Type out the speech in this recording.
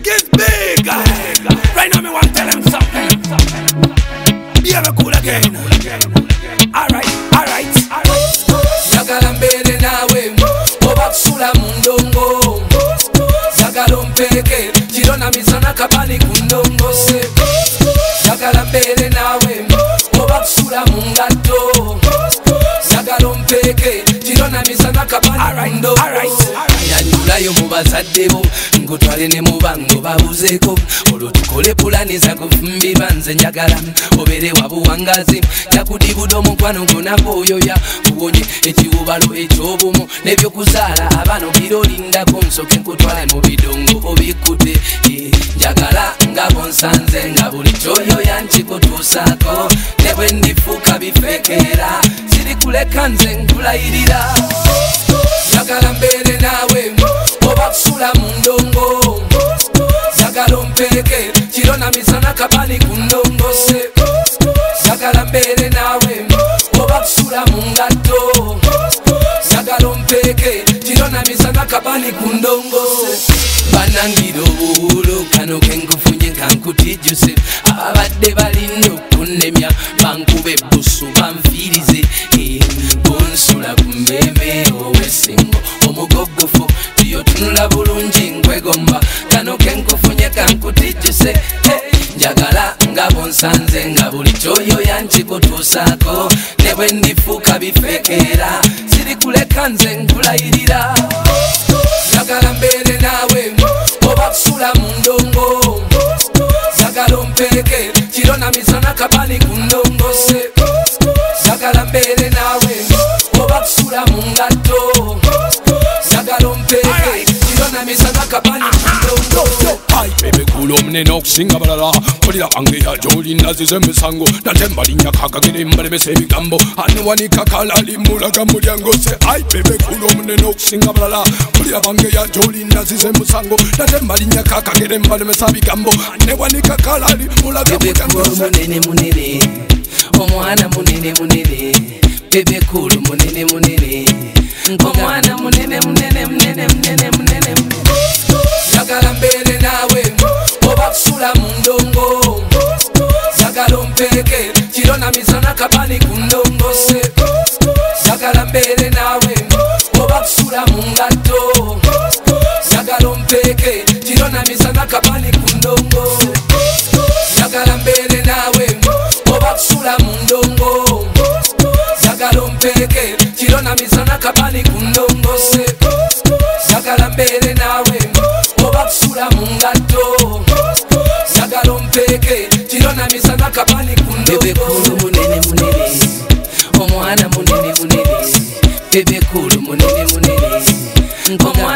music is big. Right now me want to tell them something. Be ever cool again. Alright. Zagala mbele nawe oba kusula mu ndongo. Zagala ompeke kirona misana kabali ku ndongo se. Zagala mbele nawe oba kusula mu ngatto. Zagala ompeke kirona misana kabali ku ndongo. Yanjulayo mu bazadde bo nkutwale ne mu bango babuzeeko. Olwo tukole pulani za kufumbiba nze njagala obere wabuwangazi. Yakudibuda omukwano gonakooyoya kuwonye ekiwubalo ekyobumu n'ebyokuzaala abaana obirolindako nsoke nkutwale mu bidongo obikkute. Njagala nga bonsanze nga buli kyoyoya nkikutuusaako ne bwe ndifuuka bifeekera siri kuleka nze nkulayirira. Zagala mbere nawe oba kusula mu ndongo. Zagala ompeke kirona misana kabali ku ndongo se. Zagala mbere nawe oba kusula mu ngatto. Zagala ompeke kirona misana kabali ku ndongo se. Banangira obuwulo kano kenkufunye kankutijjuse. Ababadde balina okunemya bankube ebbusu banfiirize. Bonsula ku mmeme ow'essingo omugogofu tuyotunula bulungi nkwegomba. Kano kenkufunye kankutijjuse. Njagala nga bonsanze nga buli kyoyoya nkikutuusaako ne bwe ndifuuka bifeekera siri kuleka nze nkulayirira. Zagala mbere nawe oba kusula mu ndongo. Zagala ompeke kirona misana kabali ku ndongo se. Zagala mbere nawe oba kusula mu ngatto. Zagala ompeke kirona misana kabali ku ndongo. Baby cool omunene okusinga balala kolira bange yajoli nazize emisango nate mbalinya kakagere mbalemesa ebigambo anewanika kalali mulaga mulyango se. Baby cool omunene okusinga balala kolira bange yajoli nazize emisango nate mbalinya kakagere mbalemesa ebigambo anewanika kalali mulaga mulyango se. Munene omwana munene Baby cool munene omwana munene. Zagala mbere nawe oba kusula mu ndongo. Zagala ompeke kirona misana kabali ku ndongo se. Zagala mbere nawe oba kusula mu ngatto. Zagala ompeke kirona misana kabali ku ndongo se. Zagala mbere nawe oba kusula mu ndongo. Zagala ompeke kirona misana kabali ku ndongo se. Zagala mbere nawe oba kusula mu ngatto. Zagala ompeke kirona misana kabali ku ndongo. Bebe kulu munene omwana munene. Bebe kulu munene omwana